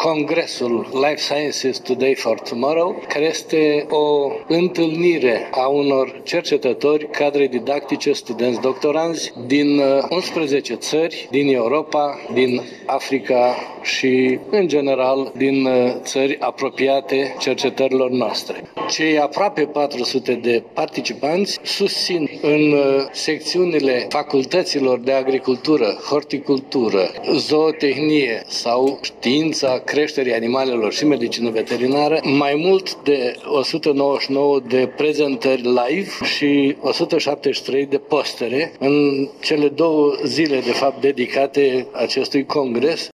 congresul Life Sciences Today for Tomorrow, care este o întâlnire a unor cercetători, cadre didactice, studenți doctoranzi din 11 țări, din Europa, din Africa și, în general, din țări apropiate cercetărilor noastre. Cei aproape 400 de participanți susțin în secțiunile facultăților de agricultură, horticultură, zootehnie sau știința creșterii animalelor și medicină veterinară mai mult de 199 de prezentări live și 173 de postere în cele 2 zile, de fapt, dedicate acestui congres.